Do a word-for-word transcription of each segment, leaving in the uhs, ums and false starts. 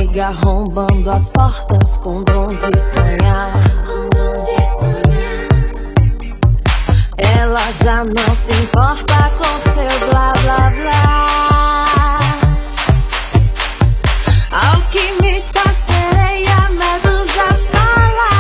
amiga arrombando as portas com dom de sonhar. Ela já não se importa com seu blá blá blá. Alquimista, sereia, medusa, sala.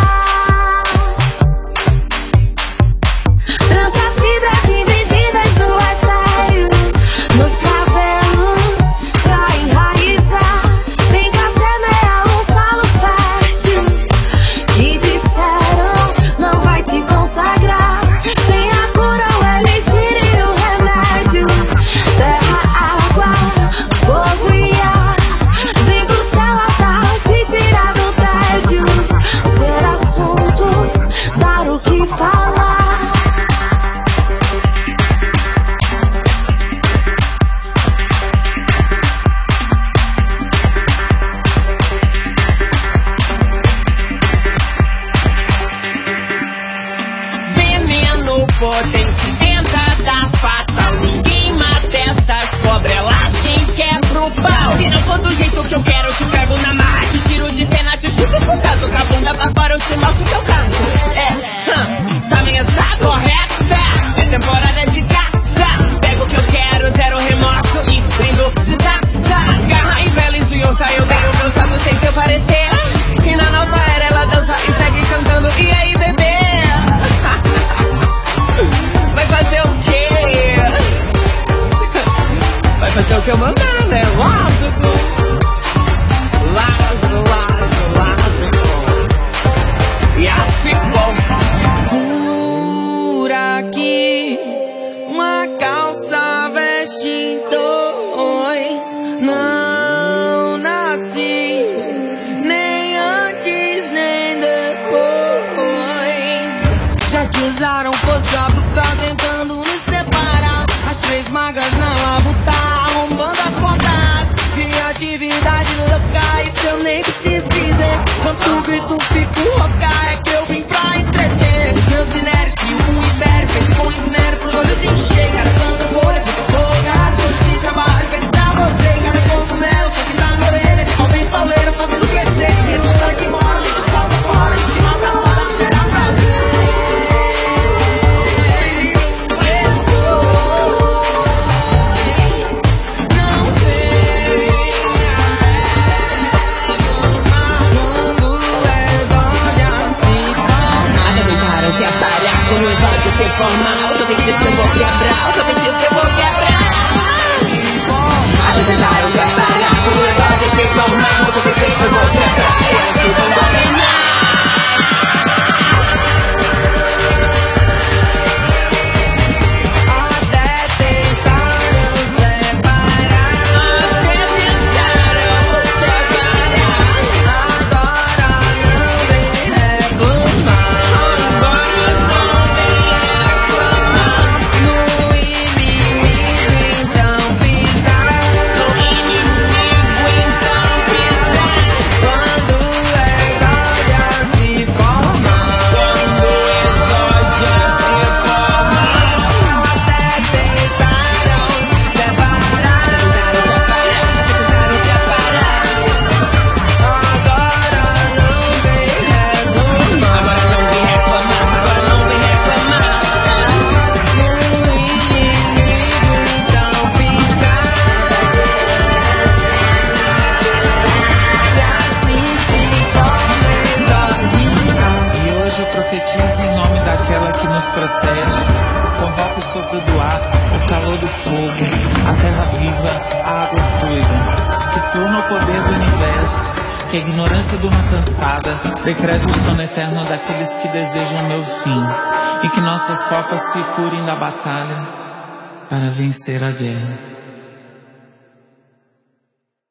Trança as fibras invisíveis do etéreo nos cabelos pra enraizar. Vem cá semear um solo fértil que disseram não vai te consagrar. Tem a cura, o elixir e o remédio. Terra, água, fogo e ar. Vem do céu a tarde te tirar do tédio. Ser assunto, dar o que falar. Veneno potente, tenta dar fatal. Ninguém mata essas cobras, elas quem quebra o pau. Se não for do jeito que eu quero, eu te pego na marra. Te tiro de cena, te chuto por caso. Com a bunda pra fora, eu te mostro teu canto. É, hum, sabe tá correta. É temporada de caça. Pego o que eu quero, zero remorso e brindo de taça. Garra e veles e onça, eu tenho meu salto sem seu parecer. E na nova era ela dança e segue cantando. E aí, bebê? Vai fazer o quê? Vai fazer o que eu mandar, né? Lógico. Lógico, lógico, lógico. E assim bom. Por aqui, uma calça veste dois. Não nasci, nem antes, nem depois. Já que usaram força bruta tentando nos separar. As três magas na labuta, arrombando as portas. Criatividade louca, isso eu nem preciso dizer. Quanto grito fico louca, é que eu vim pra entreter. Meus minérios que o império fez com esmero pros olhos encher. Cara, quando folha, fica folgado. Esse trabalho feito pra você. Cara, cogumelo, só que tá na orelha. Homem pauleiro fazendo crescer. E no sangue mora, liga o sol pra fora. Em cima da hora, geral pra sem formal, só tem que eu vou quebrar, só tem que eu vou quebrar. A tentar eu quero parar, com o negócio sem formal, só tem que eu vou quebrar. É assim que eu vou dominar. até tentar nos separar. Até tentar eu separar. Agora não vem reclamar. No inimigo então pisar. No inimigo então pisar. Quando exódia se formar. Quando exódia se formar. Até tentaram separar. Tentaram separar. Agora não vem reclamar. Agora não vem reclamar, agora não vem reclamar. No inimigo então pisar. E assim se torna exótica. E hoje eu profetizo em nome daquela que nos protege. Convoco o sopro do ar, o calor do fogo, a terra viva, a água fluida. Que se una ao poder do universo, que a ignorância durma cansada. Decreto o sono eterno daqueles que desejam meu fim. E que nossas cofas se curem da batalha para vencer a guerra.